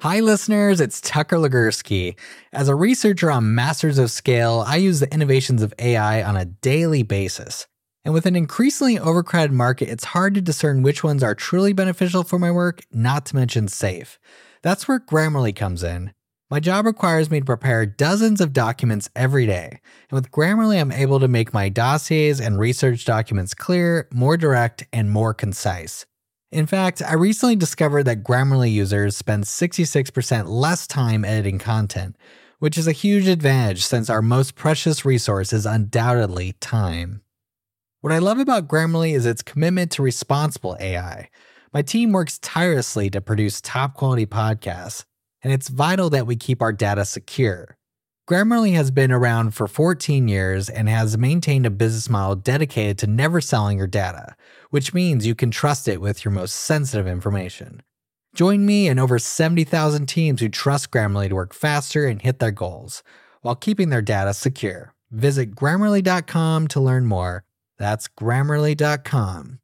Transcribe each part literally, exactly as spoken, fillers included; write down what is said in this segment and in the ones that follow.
Hi listeners, it's Tucker Legursky. As a researcher on Masters of Scale, I use the innovations of A I on a daily basis. And with an increasingly overcrowded market, it's hard to discern which ones are truly beneficial for my work, not to mention safe. That's where Grammarly comes in. My job requires me to prepare dozens of documents every day. And with Grammarly, I'm able to make my dossiers and research documents clear, more direct, and more concise. In fact, I recently discovered that Grammarly users spend sixty-six percent less time editing content, which is a huge advantage since our most precious resource is undoubtedly time. What I love about Grammarly is its commitment to responsible A I. My team works tirelessly to produce top-quality podcasts, and it's vital that we keep our data secure. Grammarly has been around for fourteen years and has maintained a business model dedicated to never selling your data, which means you can trust it with your most sensitive information. Join me and over seventy thousand teams who trust Grammarly to work faster and hit their goals, while keeping their data secure. Visit Grammarly dot com to learn more. That's Grammarly dot com.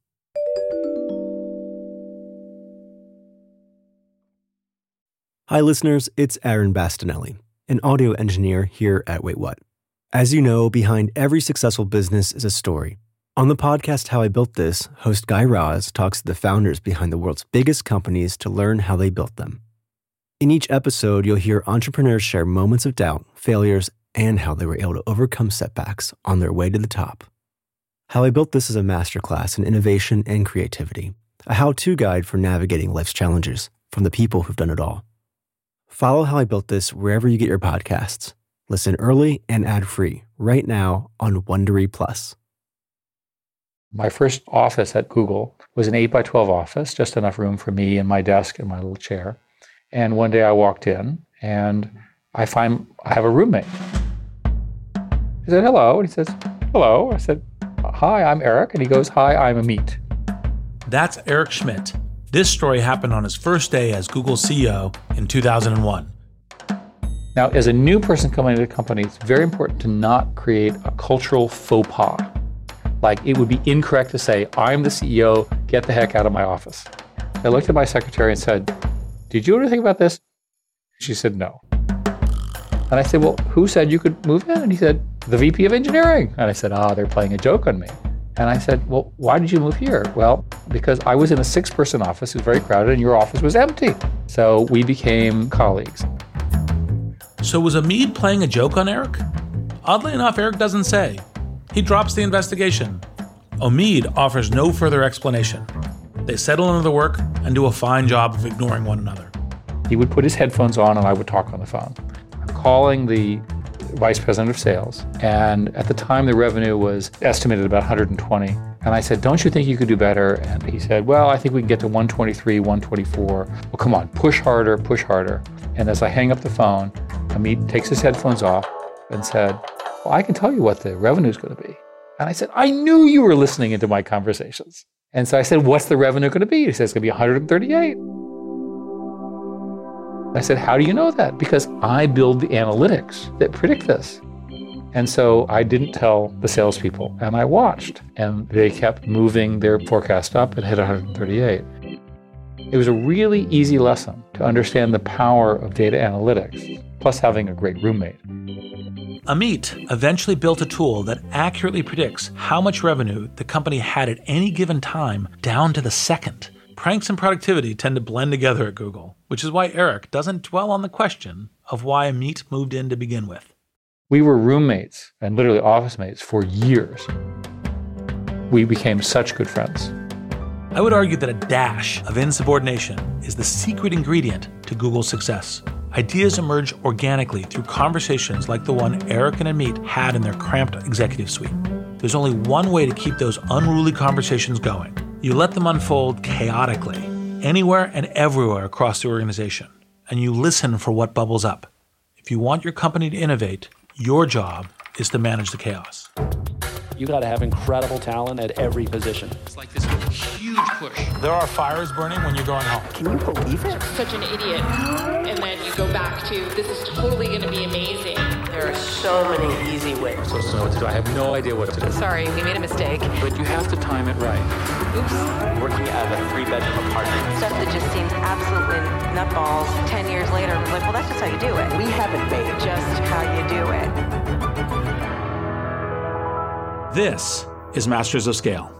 Hi listeners, it's Aaron Bastinelli, an audio engineer here at Wait What. As you know, behind every successful business is a story. On the podcast How I Built This, host Guy Raz talks to the founders behind the world's biggest companies to learn how they built them. In each episode, you'll hear entrepreneurs share moments of doubt, failures, and how they were able to overcome setbacks on their way to the top. How I Built This is a masterclass in innovation and creativity, a how-to guide for navigating life's challenges from the people who've done it all. Follow How I Built This wherever you get your podcasts. Listen early and ad-free right now on Wondery Plus. My first office at Google was an eight by twelve office, just enough room for me and my desk and my little chair. And one day I walked in and I find I have a roommate. He said, hello. And he says, hello. I said, hi, I'm Eric. And he goes, hi, I'm Amit. That's Eric Schmidt. This story happened on his first day as Google C E O in two thousand one. Now, as a new person coming into the company, it's very important to not create a cultural faux pas. Like, it would be incorrect to say, I'm the C E O, get the heck out of my office. I looked at my secretary and said, did you know anything about this? She said, no. And I said, well, who said you could move in? And he said, the V P of engineering. And I said, ah, they're playing a joke on me. And I said, well, why did you move here? Well, because I was in a six-person office, it was very crowded, and your office was empty. So we became colleagues. So was Amit playing a joke on Eric? Oddly enough, Eric doesn't say. He drops the investigation. Omid offers no further explanation. They settle into the work and do a fine job of ignoring one another. He would put his headphones on and I would talk on the phone. I'm calling the vice president of sales, and at the time the revenue was estimated about one hundred twenty. And I said, don't you think you could do better? And he said, well, I think we can get to one twenty-three, one twenty-four. Well, come on, push harder, push harder. And as I hang up the phone, Amit takes his headphones off and said, well, I can tell you what the revenue is going to be. And I said, I knew you were listening into my conversations. And so I said, what's the revenue going to be? He said, it's going to be one hundred thirty-eight. I said, how do you know that? Because I build the analytics that predict this. And so I didn't tell the salespeople, and I watched, and they kept moving their forecast up and hit one hundred thirty-eight. It was a really easy lesson to understand the power of data analytics, plus having a great roommate. Amit eventually built a tool that accurately predicts how much revenue the company had at any given time down to the second. Pranks and productivity tend to blend together at Google, which is why Eric doesn't dwell on the question of why Amit moved in to begin with. We were roommates and literally office mates for years. We became such good friends. I would argue that a dash of insubordination is the secret ingredient to Google's success. Ideas emerge organically through conversations like the one Eric and Amit had in their cramped executive suite. There's only one way to keep those unruly conversations going. You let them unfold chaotically, anywhere and everywhere across the organization, and you listen for what bubbles up. If you want your company to innovate, your job is to manage the chaos. You got to have incredible talent at every position. It's like this huge huge push. There are fires burning when you're going home. Can you believe it? Such an idiot. And then you go back to, this is totally going to be amazing. There are so many easy ways. I'm supposed to know what to do. I have no idea what to do. Sorry, we made a mistake. But you have to time it right. Oops. Working out of a three-bedroom apartment. Stuff that just seems absolutely nutballs. Ten years later, I'm like, well, that's just how you do it. We haven't made it. Just how you do it. This is Masters of Scale.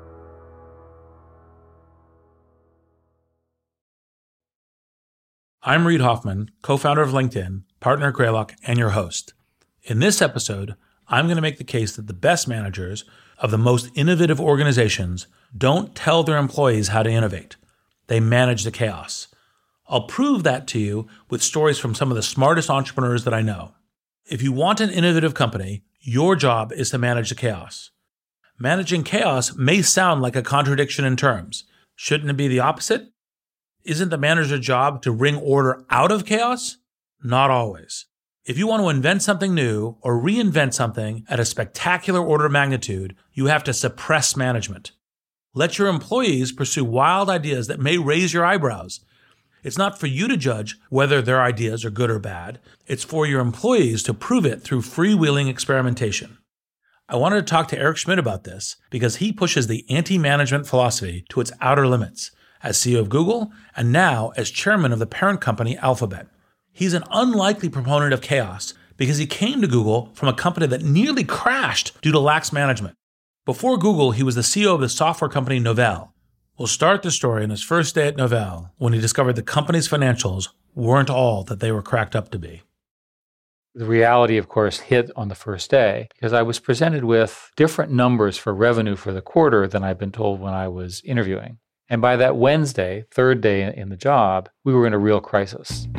I'm Reid Hoffman, co-founder of LinkedIn, partner at Greylock, and your host. In this episode, I'm going to make the case that the best managers of the most innovative organizations don't tell their employees how to innovate. They manage the chaos. I'll prove that to you with stories from some of the smartest entrepreneurs that I know. If you want an innovative company, your job is to manage the chaos. Managing chaos may sound like a contradiction in terms. Shouldn't it be the opposite? Isn't the manager's job to wring order out of chaos? Not always. If you want to invent something new or reinvent something at a spectacular order of magnitude, you have to suppress management. Let your employees pursue wild ideas that may raise your eyebrows. It's not for you to judge whether their ideas are good or bad. It's for your employees to prove it through freewheeling experimentation. I wanted to talk to Eric Schmidt about this because he pushes the anti-management philosophy to its outer limits as C E O of Google and now as chairman of the parent company Alphabet. He's an unlikely proponent of chaos because he came to Google from a company that nearly crashed due to lax management. Before Google, he was the C E O of the software company Novell. We'll start the story on his first day at Novell when he discovered the company's financials weren't all that they were cracked up to be. The reality, of course, hit on the first day because I was presented with different numbers for revenue for the quarter than I'd been told when I was interviewing. And by that Wednesday, third day in the job, we were in a real crisis.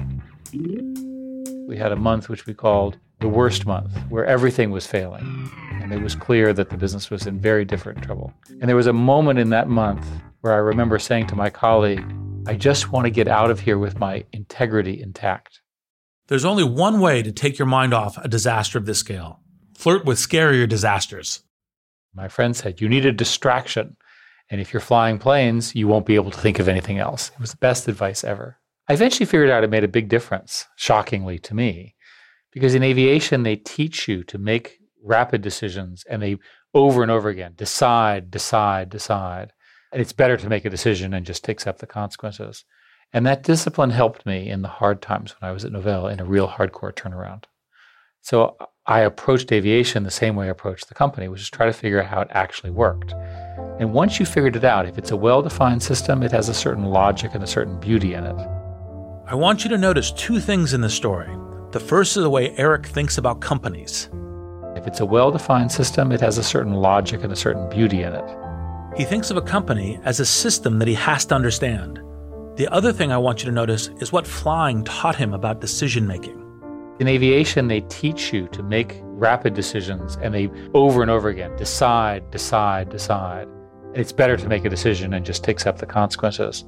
We had a month which we called the worst month, where everything was failing. And it was clear that the business was in very different trouble. And there was a moment in that month where I remember saying to my colleague, I just want to get out of here with my integrity intact. There's only one way to take your mind off a disaster of this scale. Flirt with scarier disasters. My friend said, you need a distraction. And if you're flying planes, you won't be able to think of anything else. It was the best advice ever. I eventually figured out it made a big difference, shockingly to me, because in aviation, they teach you to make rapid decisions and they over and over again, decide, decide, decide. And it's better to make a decision and just accept the consequences. And that discipline helped me in the hard times when I was at Novell in a real hardcore turnaround. So I approached aviation the same way I approached the company, which is try to figure out how it actually worked. And once you figured it out, if it's a well-defined system, it has a certain logic and a certain beauty in it. I want you to notice two things in this story. The first is the way Eric thinks about companies. If it's a well-defined system, it has a certain logic and a certain beauty in it. He thinks of a company as a system that he has to understand. The other thing I want you to notice is what flying taught him about decision-making. In aviation, they teach you to make rapid decisions and they over and over again, decide, decide, decide. And it's better to make a decision and just accept the consequences.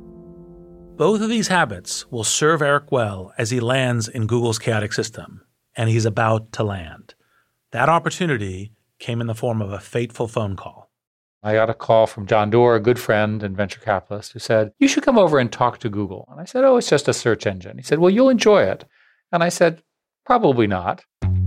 Both of these habits will serve Eric well as he lands in Google's chaotic system, and he's about to land. That opportunity came in the form of a fateful phone call. I got a call from John Doerr, a good friend and venture capitalist, who said, you should come over and talk to Google. And I said, oh, it's just a search engine. He said, well, you'll enjoy it. And I said, probably not.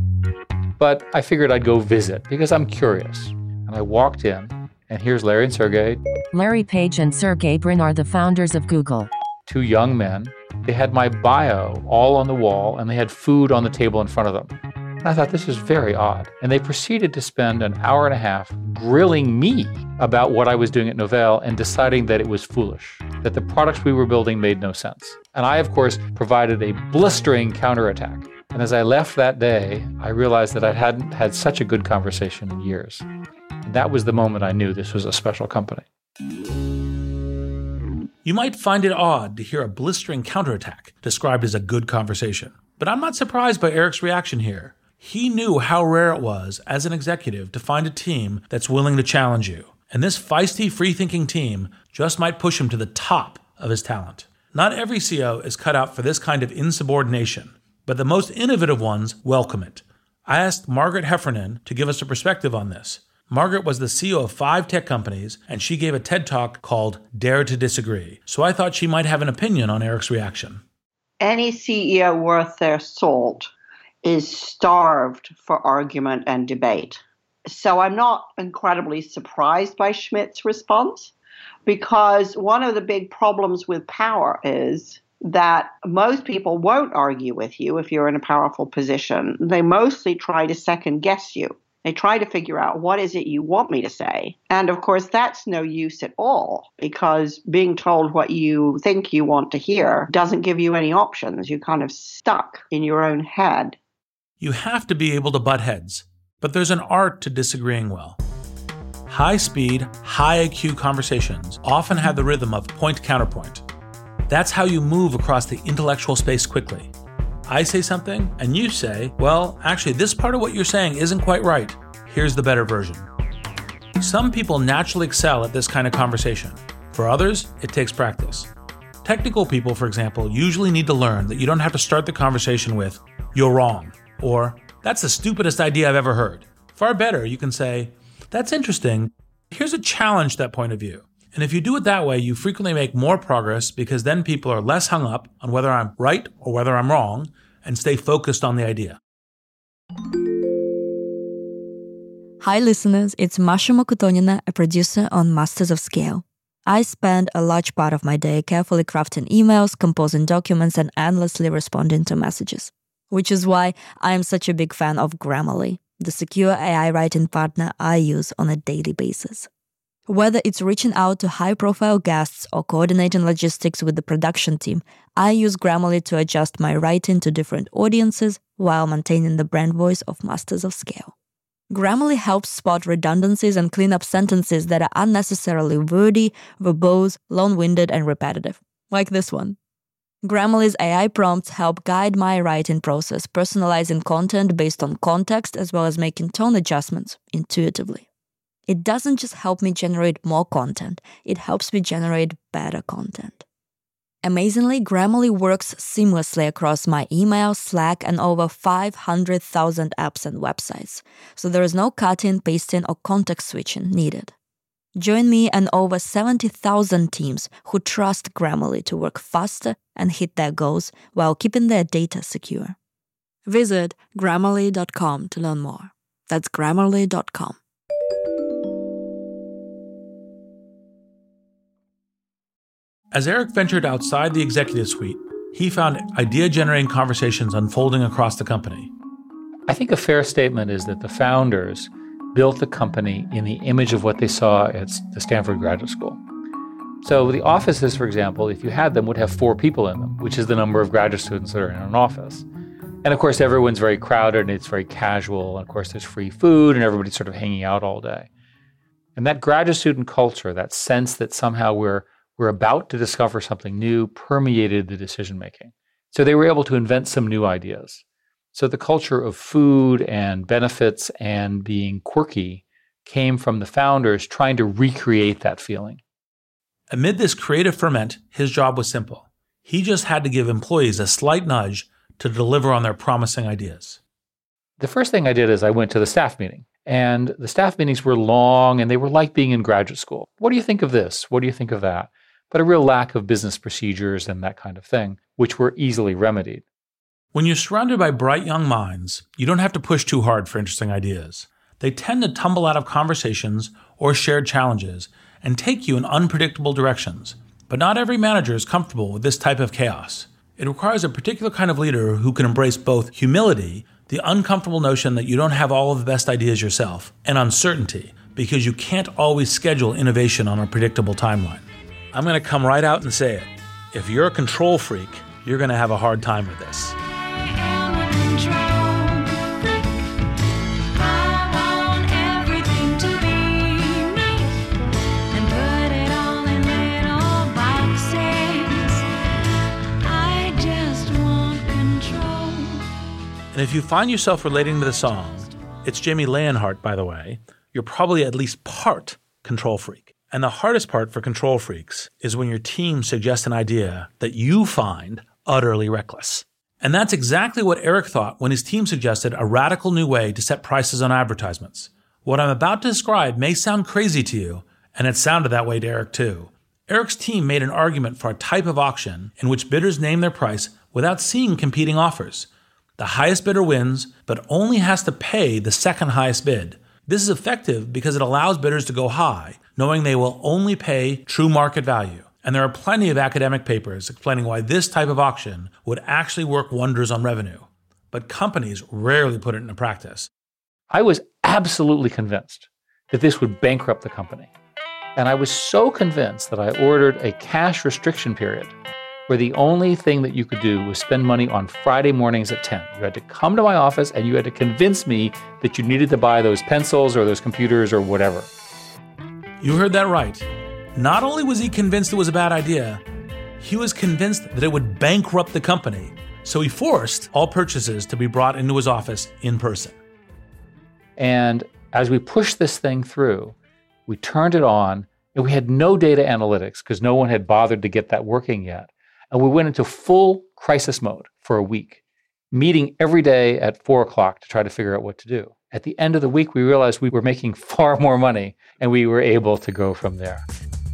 But I figured I'd go visit because I'm curious. And I walked in, and here's Larry and Sergey. Larry Page and Sergey Brin are the founders of Google. Two young men. They had my bio all on the wall, and they had food on the table in front of them. And I thought, this is very odd. And they proceeded to spend an hour and a half grilling me about what I was doing at Novell and deciding that it was foolish, that the products we were building made no sense. And I, of course, provided a blistering counterattack. And as I left that day, I realized that I hadn't had such a good conversation in years. And that was the moment I knew this was a special company. You might find it odd to hear a blistering counterattack described as a good conversation. But I'm not surprised by Eric's reaction here. He knew how rare it was as an executive to find a team that's willing to challenge you. And this feisty, free-thinking team just might push him to the top of his talent. Not every C E O is cut out for this kind of insubordination, but the most innovative ones welcome it. I asked Margaret Heffernan to give us a perspective on this. Margaret was the C E O of five tech companies, and she gave a TED Talk called Dare to Disagree. So I thought she might have an opinion on Eric's reaction. Any C E O worth their salt is starved for argument and debate. So I'm not incredibly surprised by Schmidt's response, because one of the big problems with power is that most people won't argue with you if you're in a powerful position. They mostly try to second guess you. They try to figure out, what is it you want me to say? And of course, that's no use at all, because being told what you think you want to hear doesn't give you any options. You're kind of stuck in your own head. You have to be able to butt heads, but there's an art to disagreeing well. High-speed, high-I Q conversations often have the rhythm of point-counterpoint. That's how you move across the intellectual space quickly. I say something, and you say, well, actually, this part of what you're saying isn't quite right. Here's the better version. Some people naturally excel at this kind of conversation. For others, it takes practice. Technical people, for example, usually need to learn that you don't have to start the conversation with, you're wrong, or that's the stupidest idea I've ever heard. Far better, you can say, that's interesting. Here's a challenge to that point of view. And if you do it that way, you frequently make more progress, because then people are less hung up on whether I'm right or whether I'm wrong and stay focused on the idea. Hi listeners, it's Masha Mokotonina, a producer on Masters of Scale. I spend a large part of my day carefully crafting emails, composing documents, and endlessly responding to messages. Which is why I am such a big fan of Grammarly, the secure A I writing partner I use on a daily basis. Whether it's reaching out to high-profile guests or coordinating logistics with the production team, I use Grammarly to adjust my writing to different audiences while maintaining the brand voice of Masters of Scale. Grammarly helps spot redundancies and clean up sentences that are unnecessarily wordy, verbose, long-winded, and repetitive, like this one. Grammarly's A I prompts help guide my writing process, personalizing content based on context as well as making tone adjustments intuitively. It doesn't just help me generate more content, it helps me generate better content. Amazingly, Grammarly works seamlessly across my email, Slack, and over five hundred thousand apps and websites, so there is no cutting, pasting, or context switching needed. Join me and over seventy thousand teams who trust Grammarly to work faster and hit their goals while keeping their data secure. Visit Grammarly dot com to learn more. That's Grammarly dot com. As Eric ventured outside the executive suite, he found idea-generating conversations unfolding across the company. I think a fair statement is that the founders built the company in the image of what they saw at the Stanford Graduate School. So the offices, for example, if you had them, would have four people in them, which is the number of graduate students that are in an office. And of course, everyone's very crowded and it's very casual. And of course, there's free food and everybody's sort of hanging out all day. And that graduate student culture, that sense that somehow we're we're about to discover something new, permeated the decision-making. So they were able to invent some new ideas. So the culture of food and benefits and being quirky came from the founders trying to recreate that feeling. Amid this creative ferment, his job was simple. He just had to give employees a slight nudge to deliver on their promising ideas. The first thing I did is I went to the staff meeting. And the staff meetings were long and they were like being in graduate school. What do you think of this? What do you think of that? But a real lack of business procedures and that kind of thing, which were easily remedied. When you're surrounded by bright young minds, you don't have to push too hard for interesting ideas. They tend to tumble out of conversations or shared challenges and take you in unpredictable directions. But not every manager is comfortable with this type of chaos. It requires a particular kind of leader who can embrace both humility, the uncomfortable notion that you don't have all of the best ideas yourself, and uncertainty, because you can't always schedule innovation on a predictable timeline. I'm going to come right out and say it. If you're a control freak, you're going to have a hard time with this. And if you find yourself relating to the song, it's Jamie Leonhardt, by the way, you're probably at least part control freak. And the hardest part for control freaks is when your team suggests an idea that you find utterly reckless. And that's exactly what Eric thought when his team suggested a radical new way to set prices on advertisements. What I'm about to describe may sound crazy to you, and it sounded that way to Eric too. Eric's team made an argument for a type of auction in which bidders name their price without seeing competing offers. The highest bidder wins, but only has to pay the second highest bid. This is effective because it allows bidders to go high, knowing they will only pay true market value. And there are plenty of academic papers explaining why this type of auction would actually work wonders on revenue. But companies rarely put it into practice. I was absolutely convinced that this would bankrupt the company. And I was so convinced that I ordered a cash restriction period where the only thing that you could do was spend money on Friday mornings at ten. You had to come to my office and you had to convince me that you needed to buy those pencils or those computers or whatever. You heard that right. Not only was he convinced it was a bad idea, he was convinced that it would bankrupt the company. So he forced all purchases to be brought into his office in person. And as we pushed this thing through, we turned it on, and we had no data analytics because no one had bothered to get that working yet. And we went into full crisis mode for a week, meeting every day at four o'clock to try to figure out what to do. At the end of the week, we realized we were making far more money, and we were able to go from there.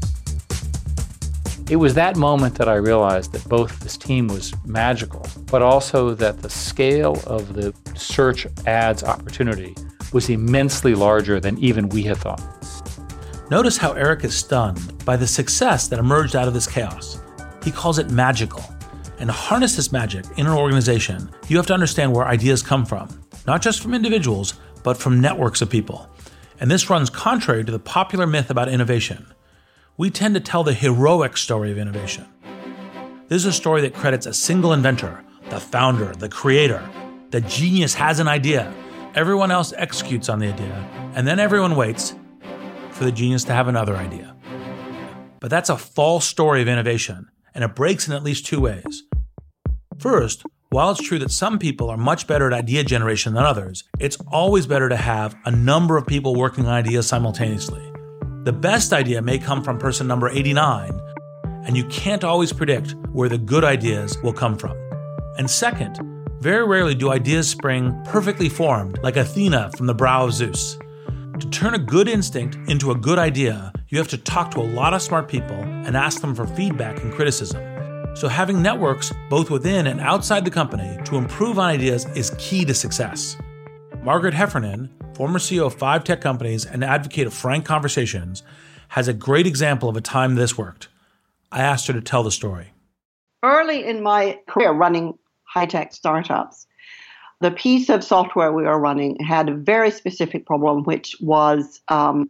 It was that moment that I realized that both this team was magical, but also that the scale of the search ads opportunity was immensely larger than even we had thought. Notice how Eric is stunned by the success that emerged out of this chaos. He calls it magical. And to harness this magic in an organization, you have to understand where ideas come from, not just from individuals, but from networks of people. And this runs contrary to the popular myth about innovation. We tend to tell the heroic story of innovation. This is a story that credits a single inventor, the founder, the creator. The genius has an idea. Everyone else executes on the idea, and then everyone waits for the genius to have another idea. But that's a false story of innovation, and it breaks in at least two ways. First, while it's true that some people are much better at idea generation than others, it's always better to have a number of people working on ideas simultaneously. The best idea may come from person number eighty-nine, and you can't always predict where the good ideas will come from. And second, very rarely do ideas spring perfectly formed like Athena from the brow of Zeus. To turn a good instinct into a good idea, you have to talk to a lot of smart people and ask them for feedback and criticism. So having networks both within and outside the company to improve on ideas is key to success. Margaret Heffernan, former C E O of five tech companies and advocate of frank conversations, has a great example of a time this worked. I asked her to tell the story. Early in my career running high-tech startups, the piece of software we were running had a very specific problem, which was um,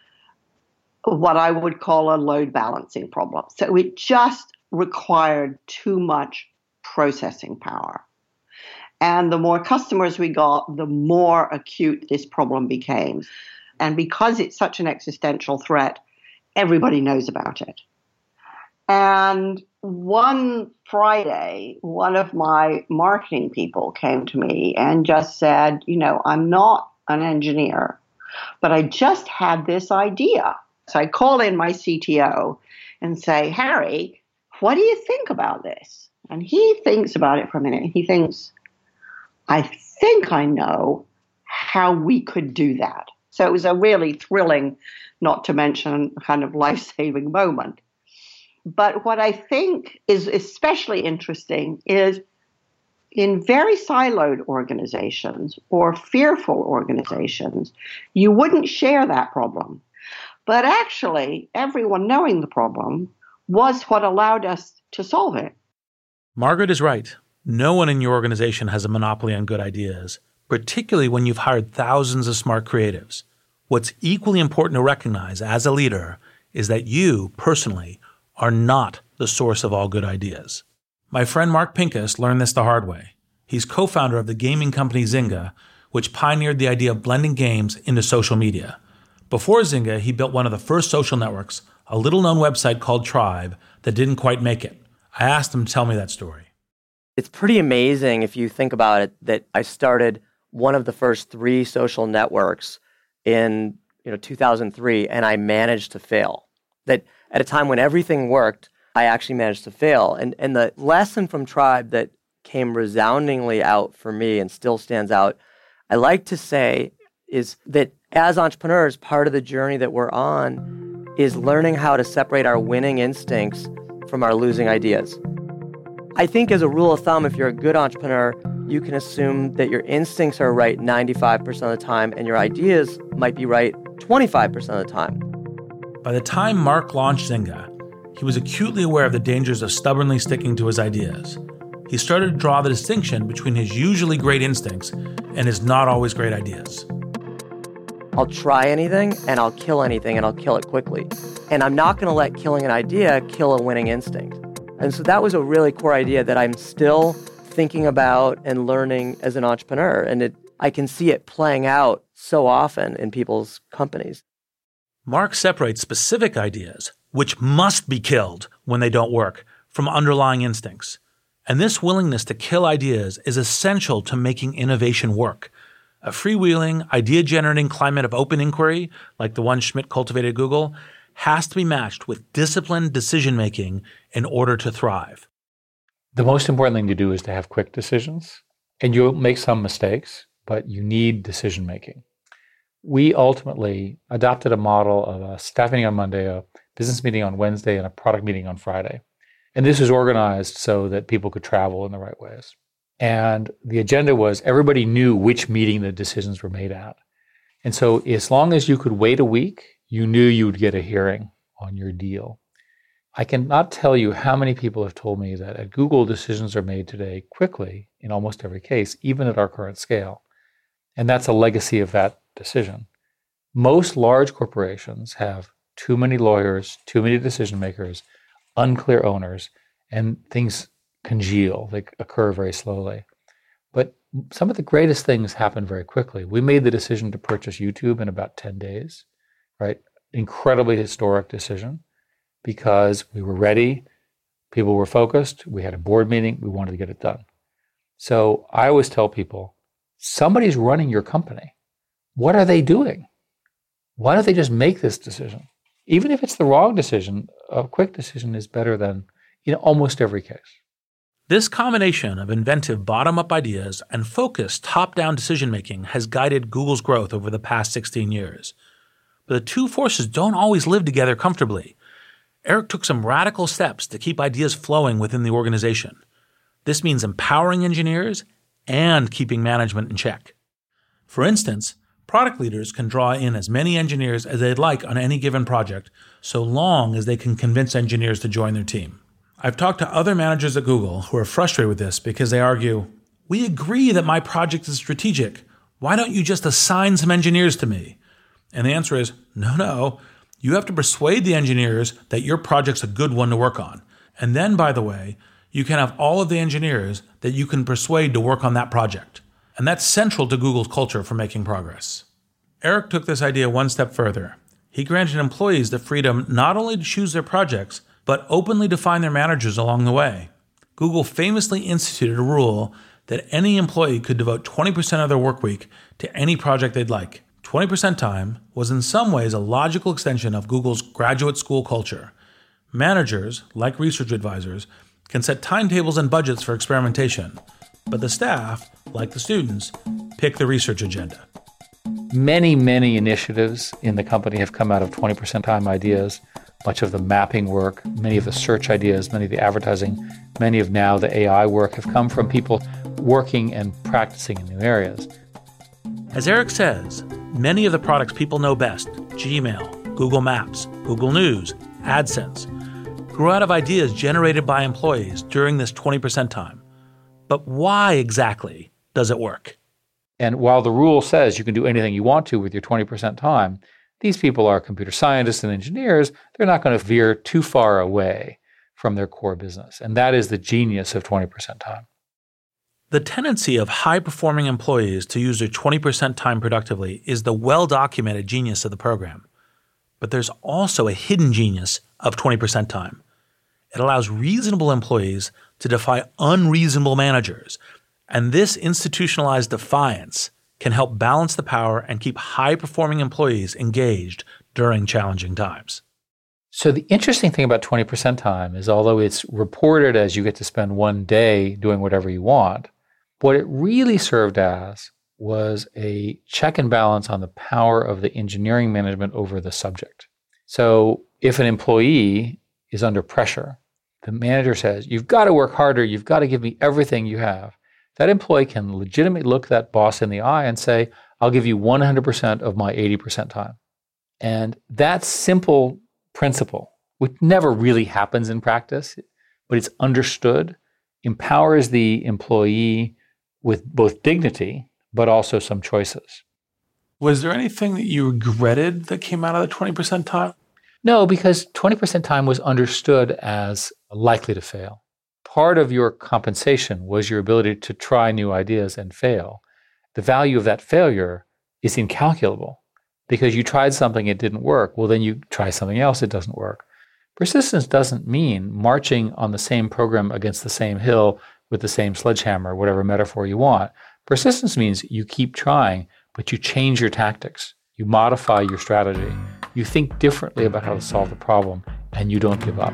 what I would call a load balancing problem. So it just required too much processing power. And the more customers we got, the more acute this problem became. And because it's such an existential threat, everybody knows about it. And one Friday, one of my marketing people came to me and just said, you know, I'm not an engineer, but I just had this idea. So I call in my C T O and say, Harry, what do you think about this? And he thinks about it for a minute. He thinks, I think I know how we could do that. So it was a really thrilling, not to mention kind of life-saving moment. But what I think is especially interesting is in very siloed organizations or fearful organizations, you wouldn't share that problem. But actually, everyone knowing the problem was what allowed us to solve it. Margaret is right. No one in your organization has a monopoly on good ideas, particularly when you've hired thousands of smart creatives. What's equally important to recognize as a leader is that you, personally, are not the source of all good ideas. My friend Mark Pincus learned this the hard way. He's co-founder of the gaming company Zynga, which pioneered the idea of blending games into social media. Before Zynga, he built one of the first social networks, a little-known website called Tribe, that didn't quite make it. I asked him to tell me that story. It's pretty amazing if you think about it that I started one of the first three social networks in you know two thousand three, and I managed to fail. That at a time when everything worked, I actually managed to fail. And and the lesson from Tribe that came resoundingly out for me and still stands out, I like to say, is that as entrepreneurs, part of the journey that we're on is learning how to separate our winning instincts from our losing ideas. I think as a rule of thumb, if you're a good entrepreneur, you can assume that your instincts are right ninety-five percent of the time and your ideas might be right twenty-five percent of the time. By the time Mark launched Zynga, he was acutely aware of the dangers of stubbornly sticking to his ideas. He started to draw the distinction between his usually great instincts and his not always great ideas. I'll try anything and I'll kill anything and I'll kill it quickly. And I'm not going to let killing an idea kill a winning instinct. And so that was a really core idea that I'm still thinking about and learning as an entrepreneur. And it, I can see it playing out so often in people's companies. Mark separates specific ideas, which must be killed when they don't work, from underlying instincts. And this willingness to kill ideas is essential to making innovation work. A freewheeling, idea-generating climate of open inquiry, like the one Schmidt cultivated at Google, has to be matched with disciplined decision-making in order to thrive. The most important thing to do is to have quick decisions. And you'll make some mistakes, but you need decision-making. We ultimately adopted a model of a staff meeting on Monday, a business meeting on Wednesday, and a product meeting on Friday. And this was organized so that people could travel in the right ways. And the agenda was everybody knew which meeting the decisions were made at. And so as long as you could wait a week, you knew you would get a hearing on your deal. I cannot tell you how many people have told me that at Google, decisions are made today quickly in almost every case, even at our current scale. And that's a legacy of that decision. Most large corporations have too many lawyers, too many decision makers, unclear owners, and things congeal. They occur very slowly. But some of the greatest things happen very quickly. We made the decision to purchase YouTube in about ten days, right? Incredibly historic decision because we were ready, people were focused, we had a board meeting, we wanted to get it done. So I always tell people, somebody's running your company. What are they doing? Why don't they just make this decision? Even if it's the wrong decision, a quick decision is better than in almost every case. This combination of inventive bottom-up ideas and focused top-down decision-making has guided Google's growth over the past sixteen years. But the two forces don't always live together comfortably. Eric took some radical steps to keep ideas flowing within the organization. This means empowering engineers and keeping management in check. For instance, product leaders can draw in as many engineers as they'd like on any given project, so long as they can convince engineers to join their team. I've talked to other managers at Google who are frustrated with this because they argue, we agree that my project is strategic. Why don't you just assign some engineers to me? And the answer is, no, no. You have to persuade the engineers that your project's a good one to work on. And then, by the way, you can have all of the engineers that you can persuade to work on that project. And that's central to Google's culture for making progress. Eric took this idea one step further. He granted employees the freedom not only to choose their projects, but openly define their managers along the way. Google famously instituted a rule that any employee could devote twenty percent of their work week to any project they'd like. twenty percent time was in some ways a logical extension of Google's graduate school culture. Managers, like research advisors, can set timetables and budgets for experimentation, but the staff, like the students, pick the research agenda. Many, many initiatives in the company have come out of twenty percent time ideas. Much of the mapping work, many of the search ideas, many of the advertising, many of now the A I work have come from people working and practicing in new areas. As Eric says, many of the products people know best, Gmail, Google Maps, Google News, AdSense, grew out of ideas generated by employees during this twenty percent time. But why exactly does it work? And while the rule says you can do anything you want to with your twenty percent time, these people are computer scientists and engineers. They're not going to veer too far away from their core business. And that is the genius of twenty percent time. The tendency of high-performing employees to use their twenty percent time productively is the well-documented genius of the program. But there's also a hidden genius of twenty percent time. It allows reasonable employees to defy unreasonable managers. And this institutionalized defiance can help balance the power and keep high-performing employees engaged during challenging times. So the interesting thing about twenty percent time is although it's reported as you get to spend one day doing whatever you want, what it really served as was a check and balance on the power of the engineering management over the subject. So if an employee is under pressure, the manager says, you've got to work harder, you've got to give me everything you have. That employee can legitimately look that boss in the eye and say, I'll give you one hundred percent of my eighty percent time. And that simple principle, which never really happens in practice, but it's understood, empowers the employee with both dignity, but also some choices. Was there anything that you regretted that came out of the twenty percent time? No, because twenty percent time was understood as likely to fail. Part of your compensation was your ability to try new ideas and fail. The value of that failure is incalculable because you tried something, it didn't work. Well, then you try something else, it doesn't work. Persistence doesn't mean marching on the same program against the same hill with the same sledgehammer, whatever metaphor you want. Persistence means you keep trying, but you change your tactics. You modify your strategy. You think differently about how to solve the problem, and you don't give up.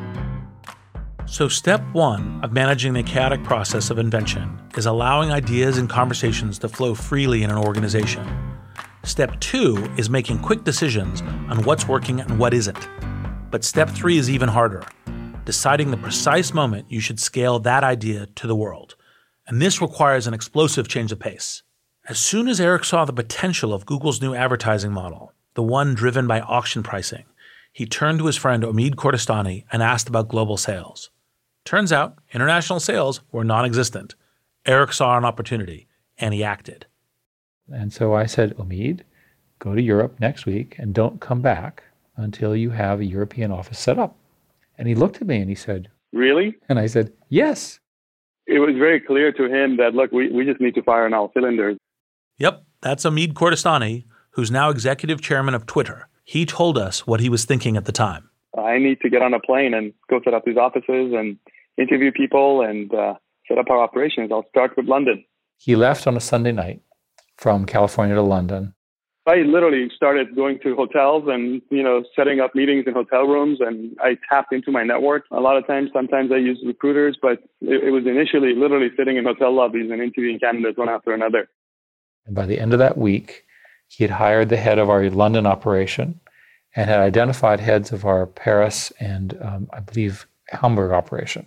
So step one of managing the chaotic process of invention is allowing ideas and conversations to flow freely in an organization. Step two is making quick decisions on what's working and what isn't. But step three is even harder, deciding the precise moment you should scale that idea to the world. And this requires an explosive change of pace. As soon as Eric saw the potential of Google's new advertising model, the one driven by auction pricing, he turned to his friend Omid Kordestani and asked about global sales. Turns out, international sales were non-existent. Eric saw an opportunity, and he acted. And so I said, Omid, go to Europe next week and don't come back until you have a European office set up. And he looked at me and he said, really? And I said, yes. It was very clear to him that, look, we, we just need to fire on all cylinders. Yep, that's Omid Kordestani, who's now executive chairman of Twitter. He told us what he was thinking at the time. I need to get on a plane and go set up these offices and interview people and uh, set up our operations. I'll start with London. He left on a Sunday night from California to London. I literally started going to hotels and, you know, setting up meetings in hotel rooms, and I tapped into my network. A lot of times, sometimes I use recruiters, but it, it was initially literally sitting in hotel lobbies and interviewing candidates one after another. And by the end of that week, he had hired the head of our London operation and had identified heads of our Paris and, um, I believe, Hamburg operation.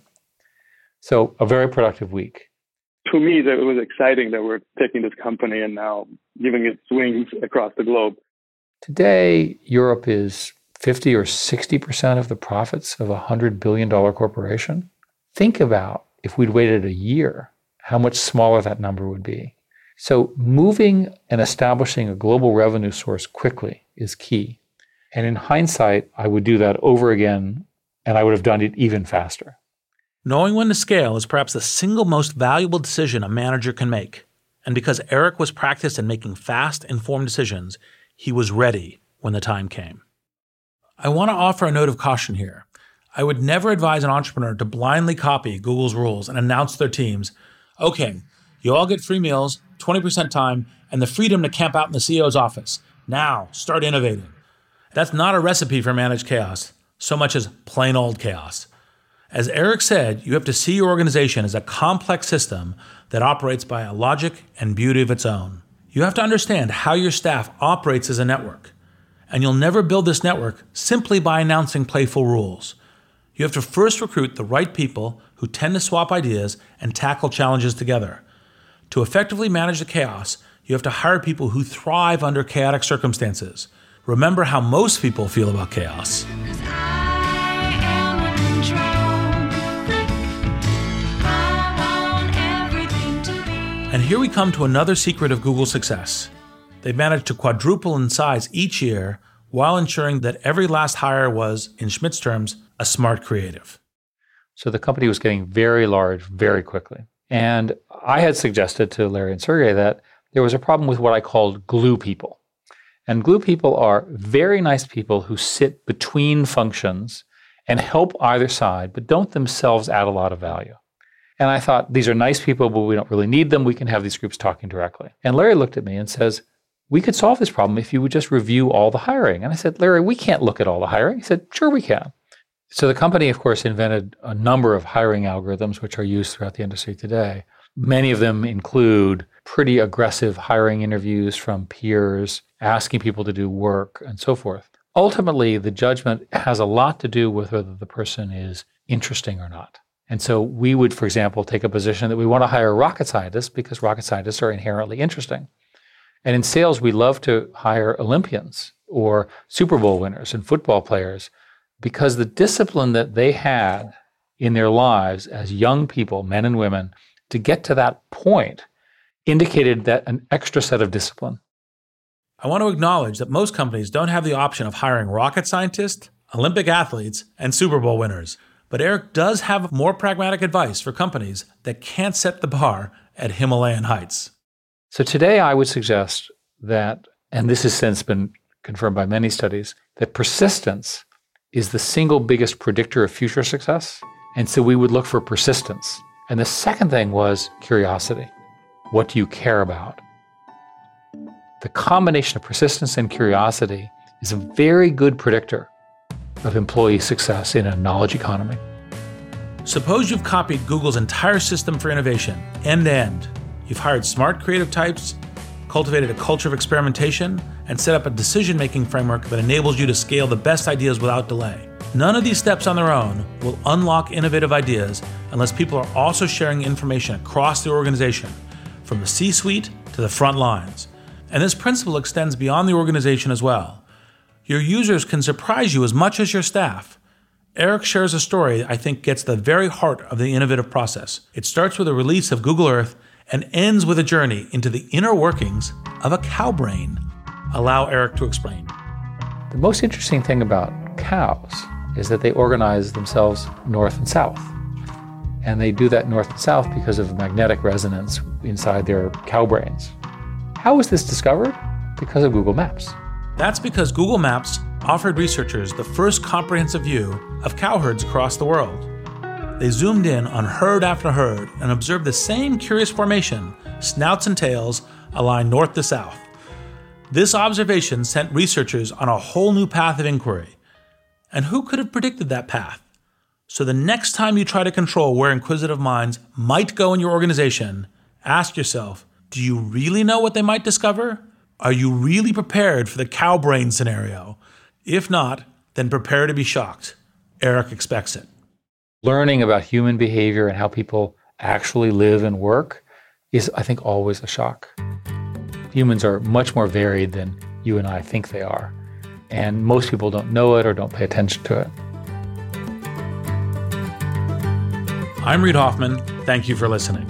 So a very productive week. To me, that it was exciting that we're taking this company and now giving it wings across the globe. Today, Europe is fifty or sixty percent of the profits of a one hundred billion dollars corporation. Think about if we'd waited a year, how much smaller that number would be. So moving and establishing a global revenue source quickly is key. And in hindsight, I would do that over again, and I would have done it even faster. Knowing when to scale is perhaps the single most valuable decision a manager can make. And because Eric was practiced in making fast, informed decisions, he was ready when the time came. I want to offer a note of caution here. I would never advise an entrepreneur to blindly copy Google's rules and announce to their teams, okay, you all get free meals, twenty percent time, and the freedom to camp out in the C E O's office. Now, start innovating. That's not a recipe for managed chaos, so much as plain old chaos. As Eric said, you have to see your organization as a complex system that operates by a logic and beauty of its own. You have to understand how your staff operates as a network. And you'll never build this network simply by announcing playful rules. You have to first recruit the right people who tend to swap ideas and tackle challenges together. To effectively manage the chaos, you have to hire people who thrive under chaotic circumstances. Remember how most people feel about chaos. And here we come to another secret of Google's success. They've managed to quadruple in size each year while ensuring that every last hire was, in Schmidt's terms, a smart creative. So the company was getting very large very quickly. And I had suggested to Larry and Sergey that there was a problem with what I called glue people. And glue people are very nice people who sit between functions and help either side, but don't themselves add a lot of value. And I thought, these are nice people, but we don't really need them. We can have these groups talking directly. And Larry looked at me and says, we could solve this problem if you would just review all the hiring. And I said, Larry, we can't look at all the hiring. He said, sure we can. So the company, of course, invented a number of hiring algorithms which are used throughout the industry today. Many of them include pretty aggressive hiring interviews from peers, asking people to do work and so forth. Ultimately, the judgment has a lot to do with whether the person is interesting or not. And so we would, for example, take a position that we want to hire rocket scientists because rocket scientists are inherently interesting. And in sales, we love to hire Olympians or Super Bowl winners and football players because the discipline that they had in their lives as young people, men and women, to get to that point indicated that an extra set of discipline. I want to acknowledge that most companies don't have the option of hiring rocket scientists, Olympic athletes, and Super Bowl winners. But Eric does have more pragmatic advice for companies that can't set the bar at Himalayan heights. So today I would suggest that, and this has since been confirmed by many studies, that persistence is the single biggest predictor of future success. And so we would look for persistence. And the second thing was curiosity. What do you care about? The combination of persistence and curiosity is a very good predictor of employee success in a knowledge economy. Suppose you've copied Google's entire system for innovation, end to end. You've hired smart creative types, cultivated a culture of experimentation, and set up a decision-making framework that enables you to scale the best ideas without delay. None of these steps on their own will unlock innovative ideas unless people are also sharing information across the organization, from the C-suite to the front lines. And this principle extends beyond the organization as well. Your users can surprise you as much as your staff. Eric shares a story I think gets the very heart of the innovative process. It starts with a release of Google Earth and ends with a journey into the inner workings of a cow brain. Allow Eric to explain. The most interesting thing about cows is that they organize themselves north and south. And they do that north and south because of magnetic resonance inside their cow brains. How was this discovered? Because of Google Maps. That's because Google Maps offered researchers the first comprehensive view of cow herds across the world. They zoomed in on herd after herd and observed the same curious formation, snouts and tails, aligned north to south. This observation sent researchers on a whole new path of inquiry. And who could have predicted that path? So the next time you try to control where inquisitive minds might go in your organization, ask yourself, do you really know what they might discover? Are you really prepared for the cow brain scenario? If not, then prepare to be shocked. Eric expects it. Learning about human behavior and how people actually live and work is, I think, always a shock. Humans are much more varied than you and I think they are. And most people don't know it or don't pay attention to it. I'm Reid Hoffman. Thank you for listening.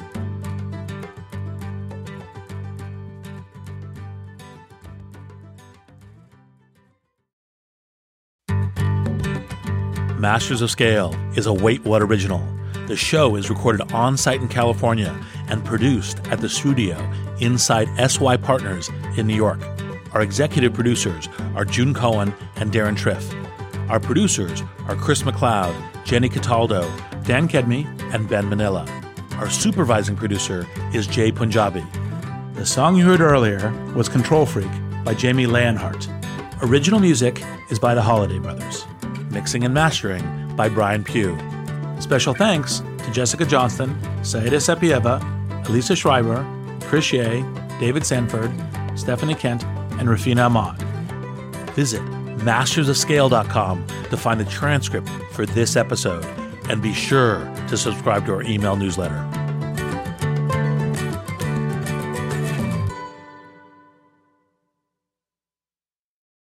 Masters of Scale is a Wait What original. The show is recorded on-site in California and produced at the studio inside S Y Partners in New York. Our executive producers are June Cohen and Darren Triff. Our producers are Chris McLeod, Jenny Cataldo, Dan Kedmi, and Ben Manila. Our supervising producer is Jay Punjabi. The song you heard earlier was Control Freak by Jamie Leonhardt. Original music is by the Holiday Brothers. Mixing and mastering by Brian Pugh. Special thanks to Jessica Johnston, Saida Sepieva, Elisa Schreiber, Chris Shea, David Sanford, Stephanie Kent, and Rafina Ahmad. Visit masters of scale dot com to find the transcript for this episode, and be sure to subscribe to our email newsletter.